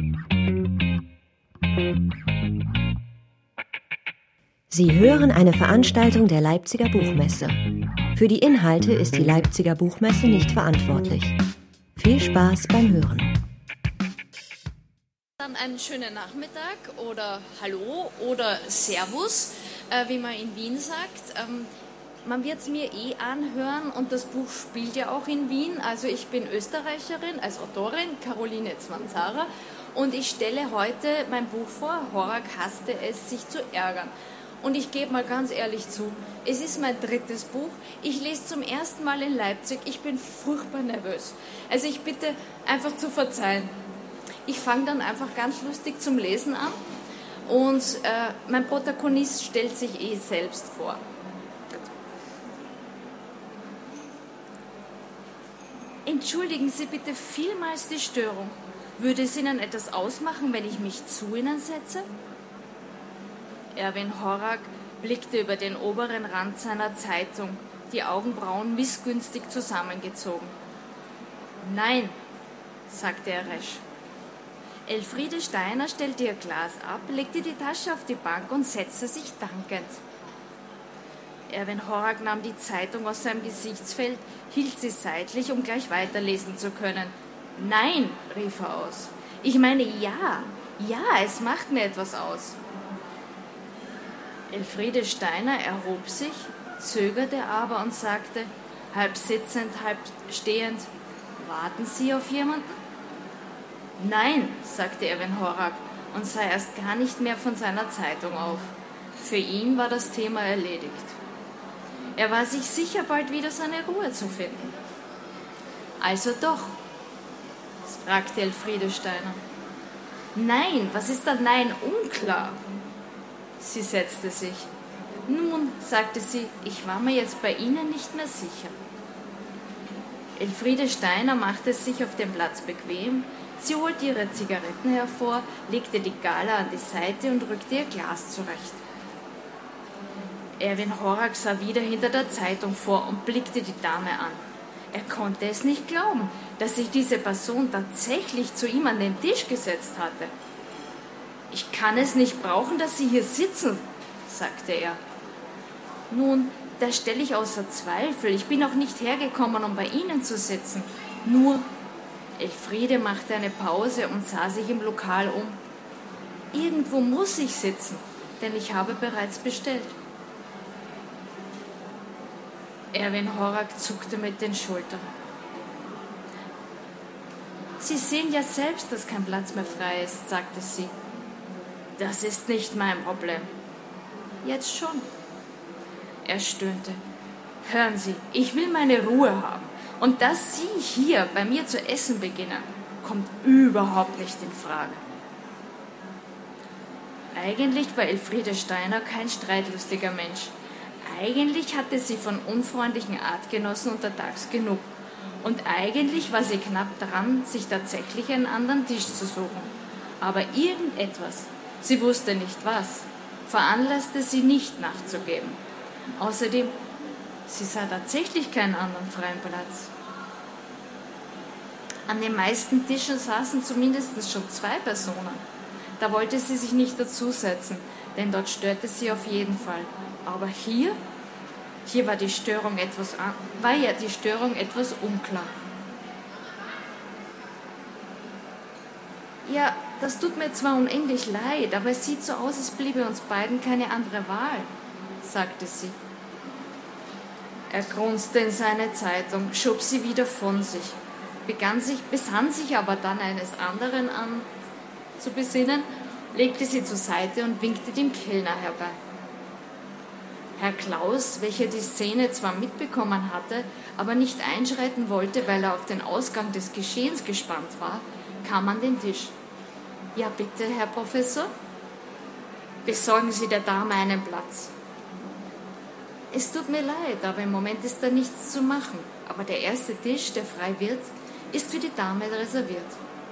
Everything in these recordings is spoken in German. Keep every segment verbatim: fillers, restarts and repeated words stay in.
Sie hören eine Veranstaltung der Leipziger Buchmesse. Für die Inhalte ist die Leipziger Buchmesse nicht verantwortlich. Viel Spaß beim Hören. Dann einen schönen Nachmittag oder Hallo oder Servus, äh, wie man in Wien sagt. Ähm, man wird es mir eh anhören und das Buch spielt ja auch in Wien. Also ich bin Österreicherin als Autorin, Caroline Zwanzara, und ich stelle heute mein Buch vor, Horak hasste es, sich zu ärgern. Und ich gebe mal ganz ehrlich zu, es ist mein drittes Buch. Ich lese zum ersten Mal in Leipzig. Ich bin furchtbar nervös. Also ich bitte einfach zu verzeihen. Ich fange dann einfach ganz lustig zum Lesen an und äh, mein Protagonist stellt sich eh selbst vor. Entschuldigen Sie bitte vielmals die Störung. Würde es Ihnen etwas ausmachen, wenn ich mich zu Ihnen setze? Erwin Horak blickte über den oberen Rand seiner Zeitung, die Augenbrauen missgünstig zusammengezogen. Nein, sagte er rasch. Elfriede Steiner stellte ihr Glas ab, legte die Tasche auf die Bank und setzte sich dankend. Erwin Horak nahm die Zeitung aus seinem Gesichtsfeld, hielt sie seitlich, um gleich weiterlesen zu können. Nein, rief er aus. Ich meine ja, ja, es macht mir etwas aus. Elfriede Steiner erhob sich, zögerte aber und sagte, halb sitzend, halb stehend, warten Sie auf jemanden? Nein, sagte Erwin Horak und sah erst gar nicht mehr von seiner Zeitung auf. Für ihn war das Thema erledigt. Er war sich sicher, bald wieder seine Ruhe zu finden. Also doch, fragte Elfriede Steiner. Nein, was ist an Nein unklar? Sie setzte sich. Nun, sagte sie, ich war mir jetzt bei Ihnen nicht mehr sicher. Elfriede Steiner machte es sich auf dem Platz bequem. Sie holte ihre Zigaretten hervor, legte die Gala an die Seite und rückte ihr Glas zurecht. Erwin Horak sah wieder hinter der Zeitung vor und blickte die Dame an. Er konnte es nicht glauben, dass sich diese Person tatsächlich zu ihm an den Tisch gesetzt hatte. Ich kann es nicht brauchen, dass Sie hier sitzen, sagte er. Nun, das stelle ich außer Zweifel. Ich bin auch nicht hergekommen, um bei Ihnen zu sitzen. Nur, Elfriede machte eine Pause und sah sich im Lokal um. Irgendwo muss ich sitzen, denn ich habe bereits bestellt. Erwin Horak zuckte mit den Schultern. Sie sehen ja selbst, dass kein Platz mehr frei ist, sagte sie. Das ist nicht mein Problem. Jetzt schon. Er stöhnte. Hören Sie, ich will meine Ruhe haben. Und dass Sie hier bei mir zu essen beginnen, kommt überhaupt nicht in Frage. Eigentlich war Elfriede Steiner kein streitlustiger Mensch. Eigentlich hatte sie von unfreundlichen Artgenossen untertags genug. Und eigentlich war sie knapp dran, sich tatsächlich einen anderen Tisch zu suchen. Aber irgendetwas, sie wusste nicht was, veranlasste sie nicht nachzugeben. Außerdem, sie sah tatsächlich keinen anderen freien Platz. An den meisten Tischen saßen zumindest schon zwei Personen. Da wollte sie sich nicht dazusetzen, denn dort störte sie auf jeden Fall. Aber hier, hier war die Störung etwas, war ja die Störung etwas unklar. Ja, das tut mir zwar unendlich leid, aber es sieht so aus, als bliebe uns beiden keine andere Wahl, sagte sie. Er grunzte in seine Zeitung, schob sie wieder von sich, begann sich, besann sich aber dann eines anderen an zu besinnen, legte sie zur Seite und winkte dem Kellner herbei. Herr Klaus, welcher die Szene zwar mitbekommen hatte, aber nicht einschreiten wollte, weil er auf den Ausgang des Geschehens gespannt war, kam an den Tisch. Ja, bitte, Herr Professor? Besorgen Sie der Dame einen Platz. Es tut mir leid, aber im Moment ist da nichts zu machen. Aber der erste Tisch, der frei wird, ist für die Dame reserviert.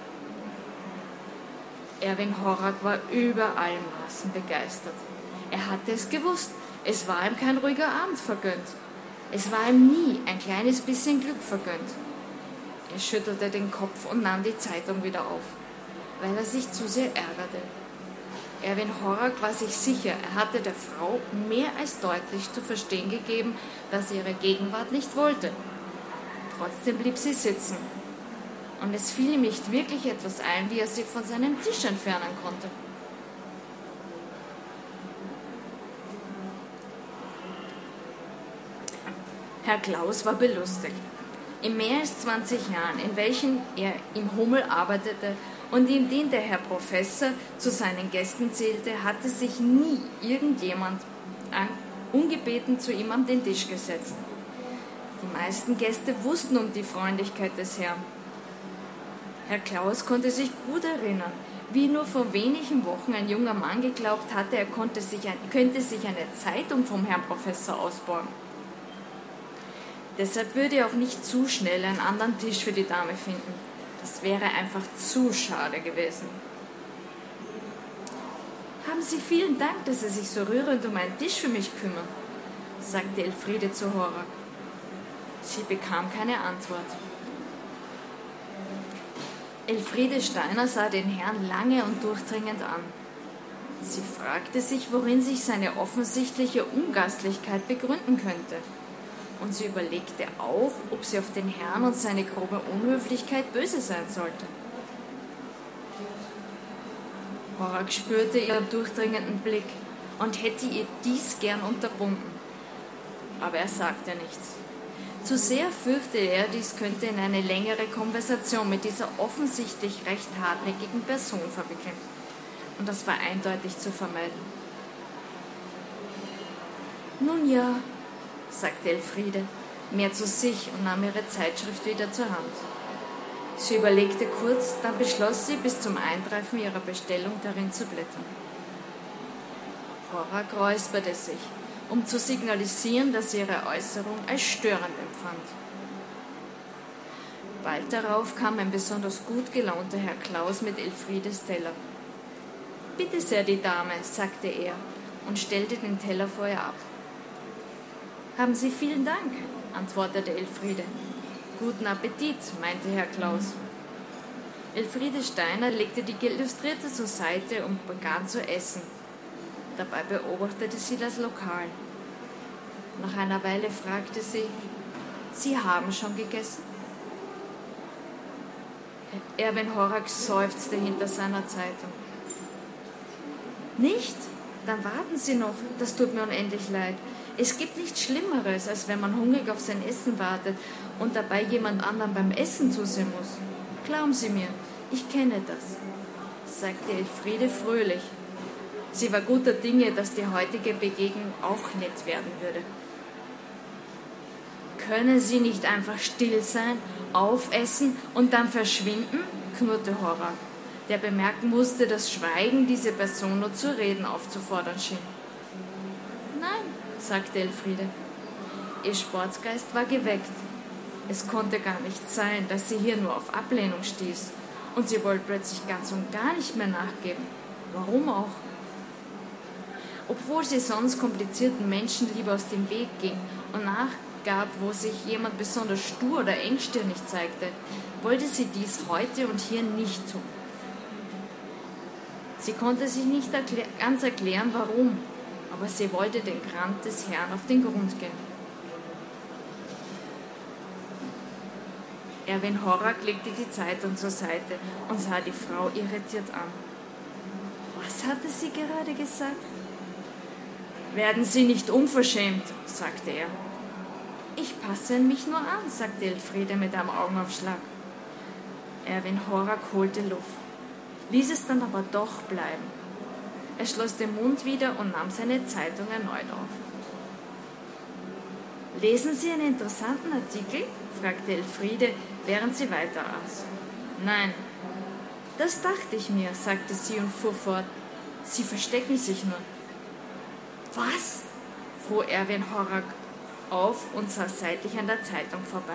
Erwin Horak war über allen Maßen begeistert. Er hatte es gewusst, es war ihm kein ruhiger Abend vergönnt. Es war ihm nie ein kleines bisschen Glück vergönnt. Er schüttelte den Kopf und nahm die Zeitung wieder auf. weil er sich zu sehr ärgerte. Erwin Horak war sich sicher, er hatte der Frau mehr als deutlich zu verstehen gegeben, dass sie ihre Gegenwart nicht wollte. Trotzdem blieb sie sitzen. Und es fiel ihm nicht wirklich etwas ein, wie er sie von seinem Tisch entfernen konnte. Herr Klaus war belustigt. In mehr als zwanzig Jahren, in welchen er im Hummel arbeitete und in denen der Herr Professor zu seinen Gästen zählte, hatte sich nie irgendjemand ungebeten zu ihm an den Tisch gesetzt. Die meisten Gäste wussten um die Freundlichkeit des Herrn. Herr Klaus konnte sich gut erinnern, wie nur vor wenigen Wochen ein junger Mann geglaubt hatte, er konnte sich ein, könnte sich eine Zeitung vom Herrn Professor ausborgen. Deshalb würde er auch nicht zu schnell einen anderen Tisch für die Dame finden. Das wäre einfach zu schade gewesen. Haben Sie vielen Dank, dass Sie sich so rührend um einen Tisch für mich kümmern, sagte Elfriede zu Horak. Sie bekam keine Antwort. Elfriede Steiner sah den Herrn lange und durchdringend an. Sie fragte sich, worin sich seine offensichtliche Ungastlichkeit begründen könnte. Und sie überlegte auch, ob sie auf den Herrn und seine grobe Unhöflichkeit böse sein sollte. Horak spürte ihren durchdringenden Blick und hätte ihr dies gern unterbunden. Aber er sagte nichts. Zu sehr fürchtete er, dies könnte in eine längere Konversation mit dieser offensichtlich recht hartnäckigen Person verwickeln. Und das war eindeutig zu vermeiden. Nun ja, sagte Elfriede, mehr zu sich und nahm ihre Zeitschrift wieder zur Hand. Sie überlegte kurz, dann beschloss sie, bis zum Eintreffen ihrer Bestellung darin zu blättern. Horak räusperte sich, um zu signalisieren, dass sie ihre Äußerung als störend empfand. Bald darauf kam ein besonders gut gelaunter Herr Klaus mit Elfriedes Teller. »Bitte sehr, die Dame«, sagte er und stellte den Teller vor ihr ab. »Haben Sie vielen Dank«, antwortete Elfriede. »Guten Appetit«, meinte Herr Klaus. Elfriede Steiner legte die Illustrierte zur Seite und begann zu essen. Dabei beobachtete sie das Lokal. Nach einer Weile fragte sie, »Sie haben schon gegessen?« Erwin Horak seufzte hinter seiner Zeitung. »Nicht? Dann warten Sie noch, das tut mir unendlich leid. Es gibt nichts Schlimmeres, als wenn man hungrig auf sein Essen wartet und dabei jemand anderen beim Essen zusehen muss. Glauben Sie mir, ich kenne das«, sagte Elfriede fröhlich. Sie war guter Dinge, dass die heutige Begegnung auch nett werden würde. »Können Sie nicht einfach still sein, aufessen und dann verschwinden?«, knurrte Horak, der bemerken musste, dass Schweigen diese Person nur zu reden aufzufordern schien. »Nein«, sagte Elfriede. Ihr Sportsgeist war geweckt. Es konnte gar nicht sein, dass sie hier nur auf Ablehnung stieß, und sie wollte plötzlich ganz und gar nicht mehr nachgeben. Warum auch? Obwohl sie sonst komplizierten Menschen lieber aus dem Weg ging und nachgab, wo sich jemand besonders stur oder engstirnig zeigte, wollte sie dies heute und hier nicht tun. Sie konnte sich nicht erklär- ganz erklären, warum, aber sie wollte den Grant des Herrn auf den Grund gehen. Erwin Horak legte die Zeitung zur Seite und sah die Frau irritiert an. Was hatte sie gerade gesagt? »Werden Sie nicht unverschämt«, sagte er. »Ich passe mich nur an«, sagte Elfriede mit einem Augenaufschlag. Erwin Horak holte Luft, ließ es dann aber doch bleiben. Er schloss den Mund wieder und nahm seine Zeitung erneut auf. »Lesen Sie einen interessanten Artikel?«, fragte Elfriede, während sie weiter aß. »Nein.« »Das dachte ich mir«, sagte sie und fuhr fort. »Sie verstecken sich nur.« »Was?«, fuhr Erwin Horak auf und sah seitlich an der Zeitung vorbei.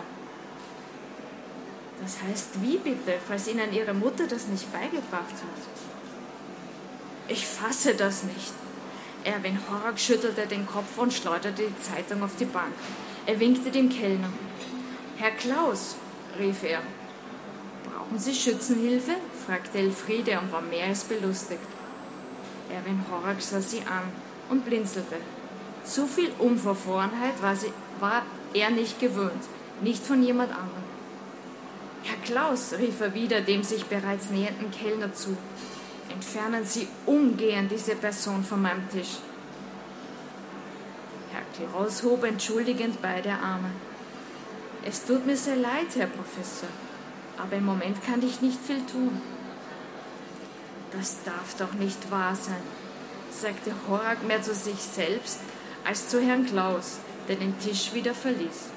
»Das heißt wie bitte, falls Ihnen Ihre Mutter das nicht beigebracht hat?« »Ich fasse das nicht.« Erwin Horak schüttelte den Kopf und schleuderte die Zeitung auf die Bank. Er winkte dem Kellner. »Herr Klaus«, rief er. Brauchen Sie Schützenhilfe? Fragte Elfriede und war mehr als belustigt. Erwin Horak sah sie an und blinzelte. So viel Unverfrorenheit war, sie, war er nicht gewöhnt, nicht von jemand anderem. Herr Klaus, rief er wieder dem sich bereits nähernden Kellner zu, entfernen Sie umgehend diese Person von meinem Tisch. Herr Klaus hob entschuldigend beide Arme. Es tut mir sehr leid, Herr Professor, aber im Moment kann ich nicht viel tun. Das darf doch nicht wahr sein, sagte Horak mehr zu sich selbst als zu Herrn Klaus, der den Tisch wieder verließ.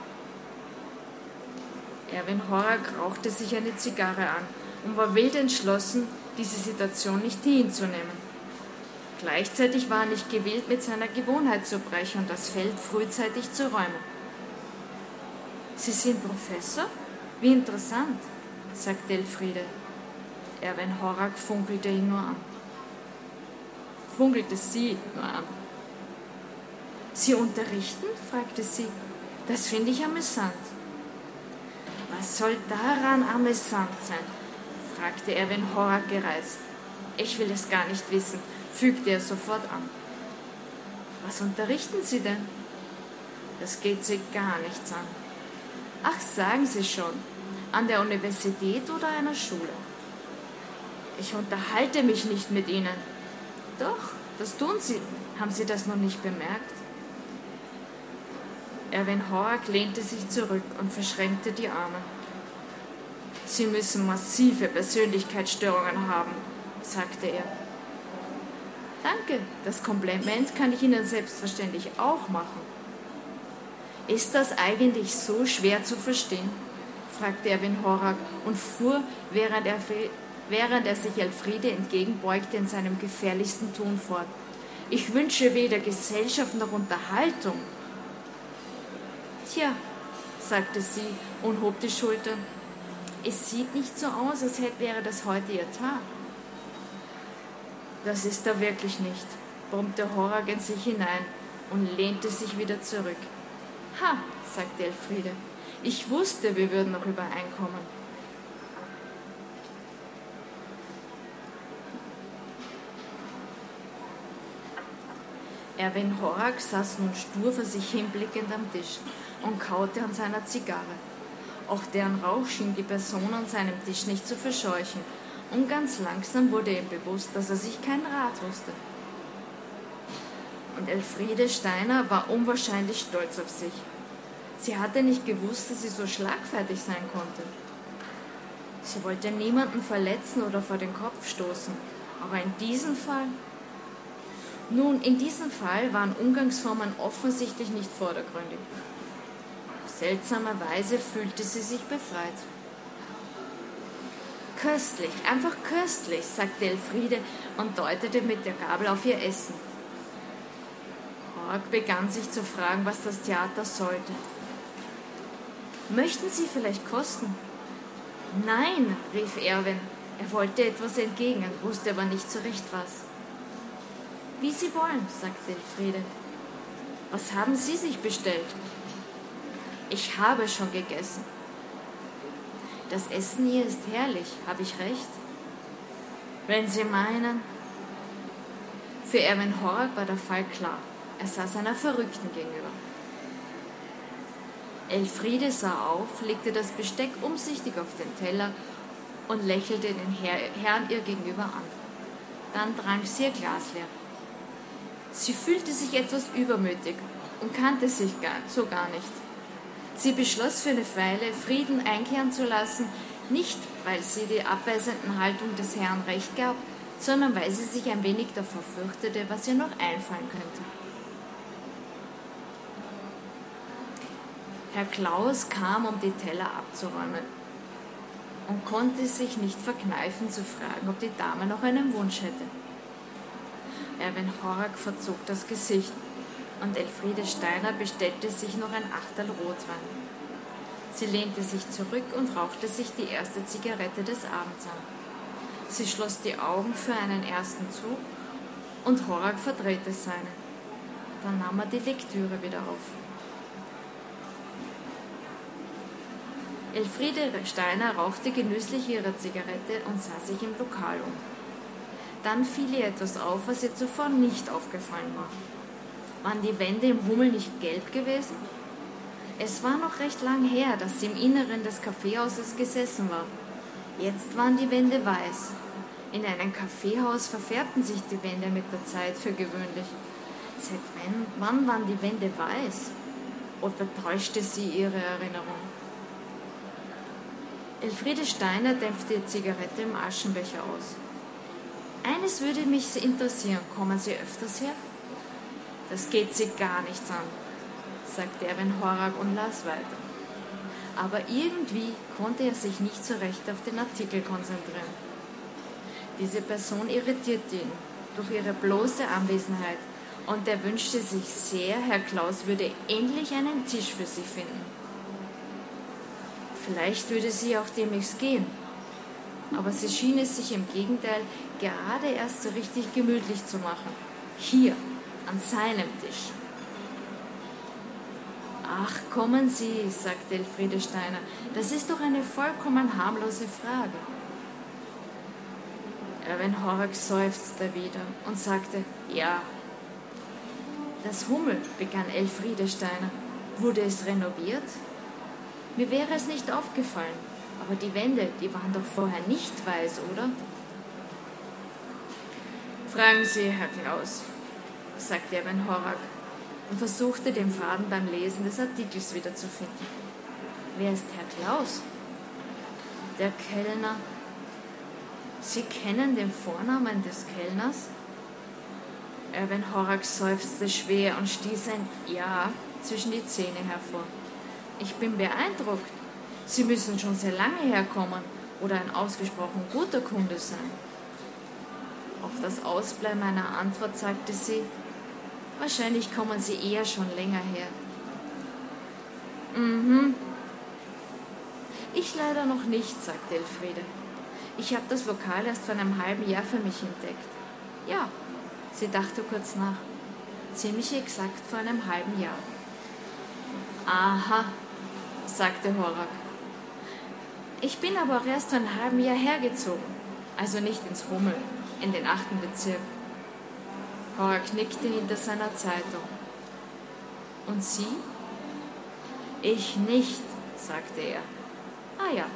Erwin Horak rauchte sich eine Zigarre an und war wild entschlossen, diese Situation nicht hinzunehmen. Gleichzeitig war er nicht gewillt, mit seiner Gewohnheit zu brechen und das Feld frühzeitig zu räumen. Sie sind Professor? Wie interessant, sagte Elfriede. Erwin Horak funkelte ihn nur an. Funkelte sie nur an. Sie unterrichten? Fragte sie. Das finde ich amüsant. Was soll daran amüsant sein? Fragte Erwin Horak gereizt. Ich will es gar nicht wissen, fügte er sofort an. Was unterrichten Sie denn? Das geht Sie gar nichts an. Ach, sagen Sie schon, an der Universität oder einer Schule? Ich unterhalte mich nicht mit Ihnen. Doch, das tun Sie. Haben Sie das noch nicht bemerkt? Erwin Horak lehnte sich zurück und verschränkte die Arme. Sie müssen massive Persönlichkeitsstörungen haben, sagte er. Danke, das Kompliment kann ich Ihnen selbstverständlich auch machen. Ist das eigentlich so schwer zu verstehen? Fragte Erwin Horak und fuhr, während er, während er sich Elfriede entgegenbeugte, in seinem gefährlichsten Ton fort. Ich wünsche weder Gesellschaft noch Unterhaltung. Tja, sagte sie und hob die Schultern. Es sieht nicht so aus, als hätte wäre das heute Ihr Tag. Das ist er wirklich nicht, brummte Horak in sich hinein und lehnte sich wieder zurück. Ha, sagte Elfriede, ich wusste, wir würden noch übereinkommen. Erwin Horak saß nun stur vor sich hinblickend am Tisch und kaute an seiner Zigarre. Auch deren Rauch schien die Person an seinem Tisch nicht zu verscheuchen, und ganz langsam wurde ihm bewusst, dass er sich kein Rat wusste. Und Elfriede Steiner war unwahrscheinlich stolz auf sich. Sie hatte nicht gewusst, dass sie so schlagfertig sein konnte. Sie wollte niemanden verletzen oder vor den Kopf stoßen, aber in diesem Fall... Nun, in diesem Fall waren Umgangsformen offensichtlich nicht vordergründig. Auf seltsame Weise fühlte sie sich befreit. Köstlich, einfach köstlich, sagte Elfriede und deutete mit der Gabel auf ihr Essen. Horak begann sich zu fragen, was das Theater sollte. Möchten Sie vielleicht kosten? Nein, rief Erwin. Er wollte etwas entgegnen, wusste aber nicht so recht was. Wie Sie wollen, sagte Elfriede. Was haben Sie sich bestellt? Ich habe schon gegessen. Das Essen hier ist herrlich, habe ich recht? Wenn Sie meinen. Für Erwin Horak war der Fall klar. Er saß einer Verrückten gegenüber. Elfriede sah auf, legte das Besteck umsichtig auf den Teller und lächelte den Herr, Herrn ihr gegenüber an. Dann trank sie ihr Glas leer. Sie fühlte sich etwas übermütig und kannte sich gar, so gar nicht. Sie beschloss für eine Weile, Frieden einkehren zu lassen, nicht weil sie die abweisenden Haltung des Herrn recht gab, sondern weil sie sich ein wenig davor fürchtete, was ihr noch einfallen könnte. Herr Klaus kam, um die Teller abzuräumen und konnte sich nicht verkneifen zu fragen, ob die Dame noch einen Wunsch hätte. Erwin Horak verzog das Gesicht und Elfriede Steiner bestellte sich noch ein Achterl Rotwein. Sie lehnte sich zurück und rauchte sich die erste Zigarette des Abends an. Sie schloss die Augen für einen ersten Zug und Horak verdrehte seine. Dann nahm er die Lektüre wieder auf. Elfriede Steiner rauchte genüsslich ihre Zigarette und sah sich im Lokal um. Dann fiel ihr etwas auf, was ihr zuvor nicht aufgefallen war. Waren die Wände im Hummel nicht gelb gewesen? Es war noch recht lang her, dass sie im Inneren des Kaffeehauses gesessen war. Jetzt waren die Wände weiß. In einem Kaffeehaus verfärbten sich die Wände mit der Zeit für gewöhnlich. Seit wann, wann waren die Wände weiß? Oder täuschte sie ihre Erinnerung? Elfriede Steiner dämpfte die Zigarette im Aschenbecher aus. Eines würde mich interessieren, kommen Sie öfters her? Das geht Sie gar nichts an, sagte Erwin Horak und las weiter. Aber irgendwie konnte er sich nicht so recht auf den Artikel konzentrieren. Diese Person irritierte ihn durch ihre bloße Anwesenheit und er wünschte sich sehr, Herr Klaus würde endlich einen Tisch für sie finden. Vielleicht würde sie auch demnächst gehen, aber sie schien es sich im Gegenteil gerade erst so richtig gemütlich zu machen. Hier, an seinem Tisch. Ach, kommen Sie, sagte Elfriede Steiner, das ist doch eine vollkommen harmlose Frage. Erwin Horak seufzte wieder und sagte, ja. Das Hummel, begann Elfriede Steiner. Wurde es renoviert? Mir wäre es nicht aufgefallen, aber die Wände, die waren doch vorher nicht weiß, oder? Fragen Sie, Herr Klaus, sagte Erwin Horak und versuchte den Faden beim Lesen des Artikels wiederzufinden. Wer ist Herr Klaus? Der Kellner. Sie kennen den Vornamen des Kellners? Erwin Horak seufzte schwer und stieß ein Ja zwischen die Zähne hervor. Ich bin beeindruckt. Sie müssen schon sehr lange herkommen oder ein ausgesprochen guter Kunde sein. Auf das Ausbleiben einer Antwort sagte sie, wahrscheinlich kommen Sie eher schon länger her. Mhm. Ich leider noch nicht, sagte Elfriede. Ich habe das Lokal erst vor einem halben Jahr für mich entdeckt. Ja, sie dachte kurz nach. Ziemlich exakt vor einem halben Jahr. Aha, sagte Horak. Ich bin aber auch erst vor einem halben Jahr hergezogen. Also nicht ins Hummel, in den achten Bezirk. Horak nickte hinter seiner Zeitung. Und Sie? Ich nicht, sagte er. Ah ja.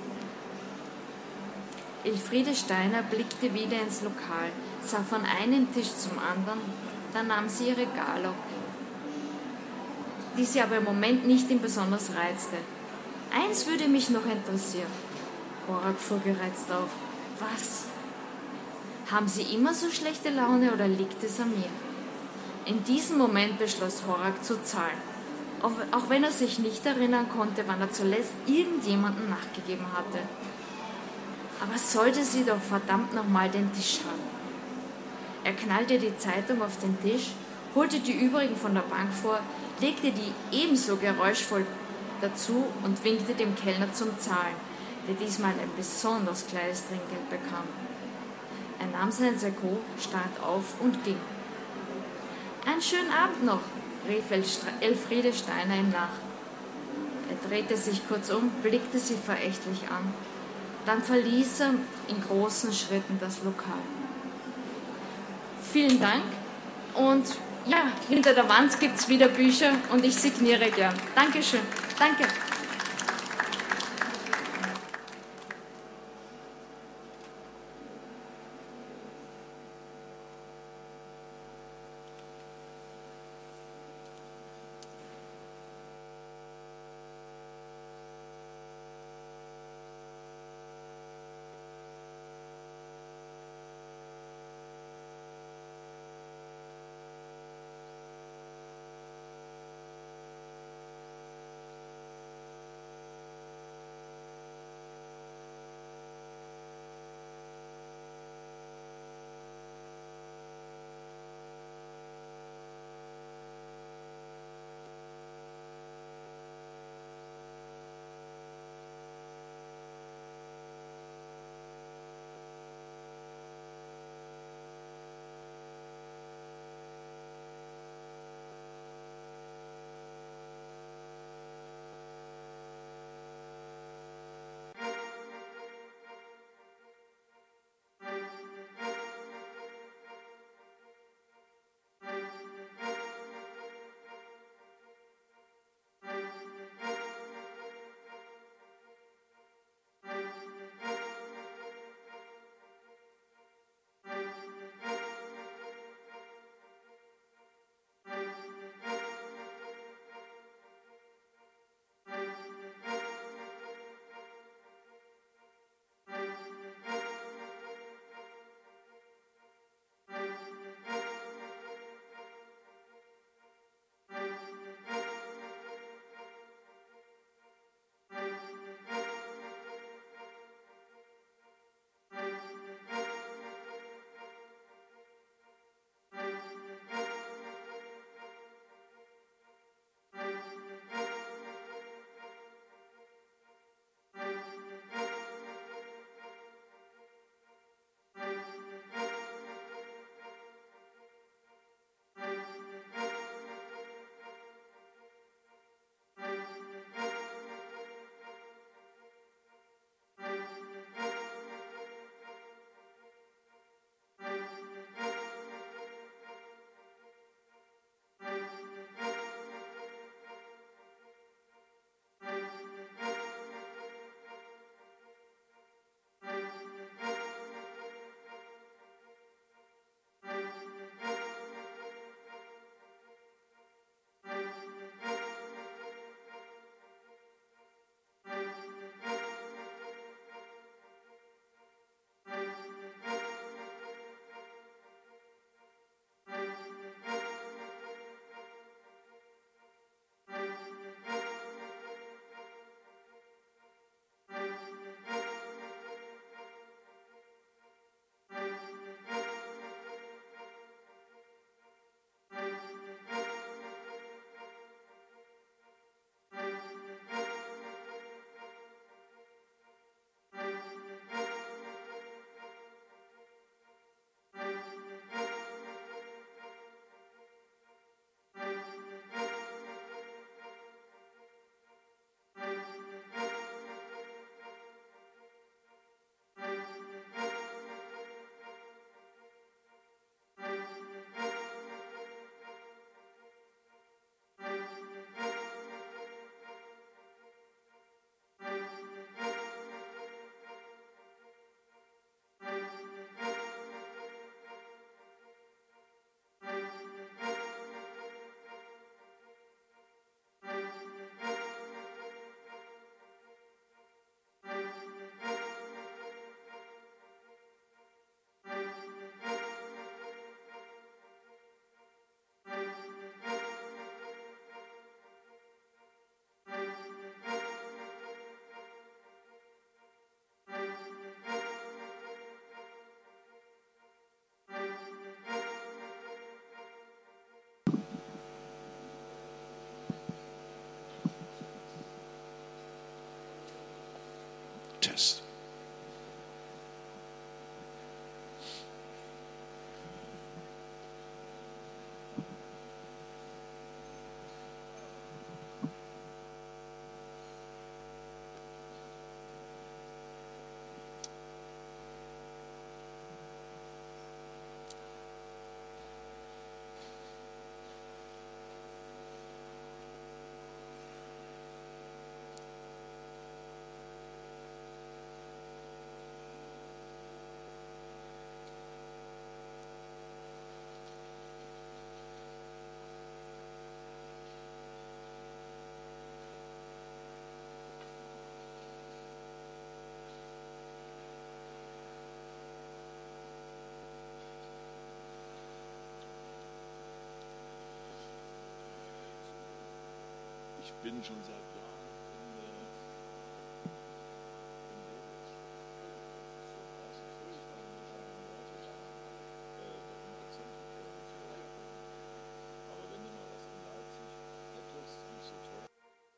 Elfriede Steiner blickte wieder ins Lokal, sah von einem Tisch zum anderen, dann nahm sie ihre Galopp, die sie aber im Moment nicht in besonders reizte. Eins würde mich noch interessieren. Horak fuhr gereizt auf. Was? Haben Sie immer so schlechte Laune oder liegt es an mir? In diesem Moment beschloss Horak zu zahlen, auch, auch wenn er sich nicht erinnern konnte, wann er zuletzt irgendjemandem nachgegeben hatte. Aber sollte sie doch verdammt nochmal den Tisch haben. Er knallte die Zeitung auf den Tisch, holte die übrigen von der Bank vor, legte die ebenso geräuschvoll dazu und winkte dem Kellner zum Zahlen, der diesmal ein besonders kleines Trinkgeld bekam. Er nahm sein Sakko, stand auf und ging. Einen schönen Abend noch, rief Elfriede Steiner ihm nach. Er drehte sich kurz um, blickte sie verächtlich an. Dann verließ er in großen Schritten das Lokal. Vielen Dank und ja, hinter der Wand gibt es wieder Bücher und ich signiere gern. Dankeschön. Danke. bin schon seit Jahren in, äh, in Leipzig. So dreißig, vierzig, neunzig Jahre. Aber wenn du mal was in Leipzig hättest, nicht so toll.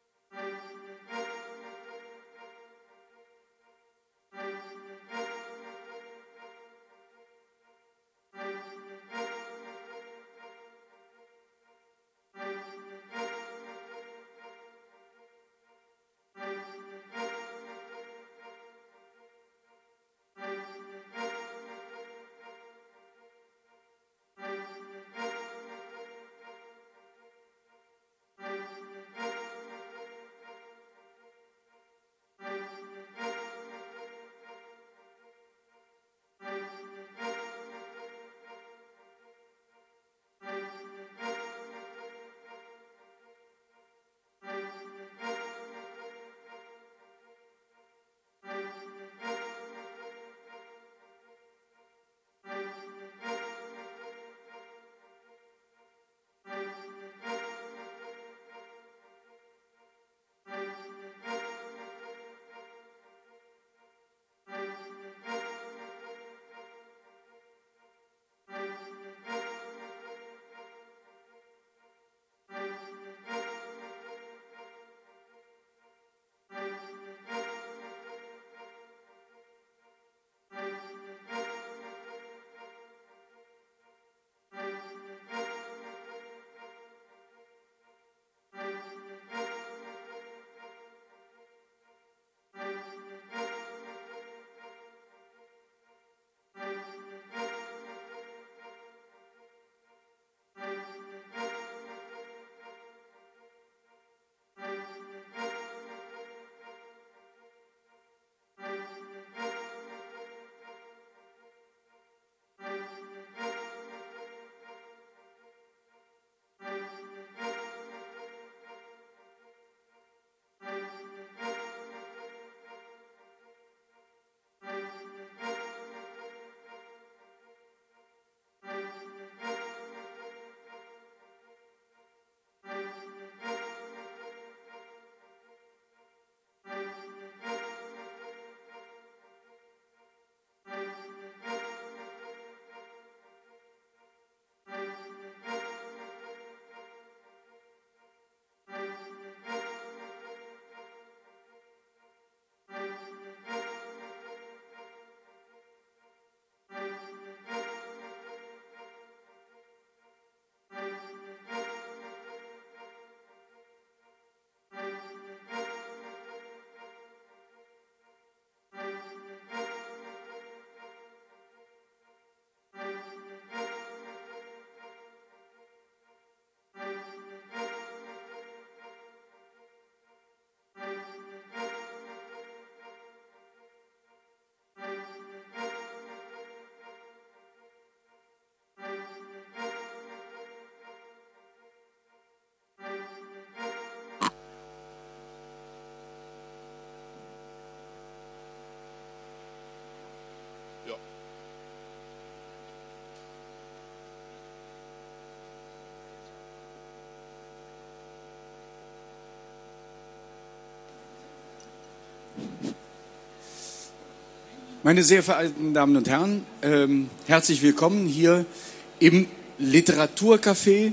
Meine sehr verehrten Damen und Herren, ähm, herzlich willkommen hier im Literaturcafé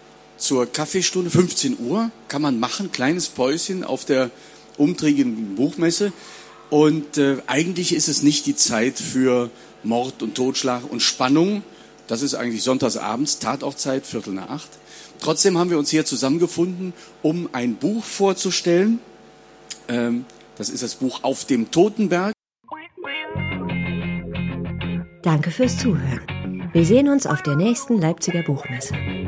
zur Kaffeestunde, fünfzehn Uhr, kann man machen, kleines Päuschen auf der umtriebigen Buchmesse. Und äh, eigentlich ist es nicht die Zeit für Mord und Totschlag und Spannung. Das ist eigentlich sonntagsabends, Tatortzeit, Viertel nach acht. Trotzdem haben wir uns hier zusammengefunden, um ein Buch vorzustellen. Ähm, das ist das Buch Auf dem Totenberg. Danke fürs Zuhören. Wir sehen uns auf der nächsten Leipziger Buchmesse.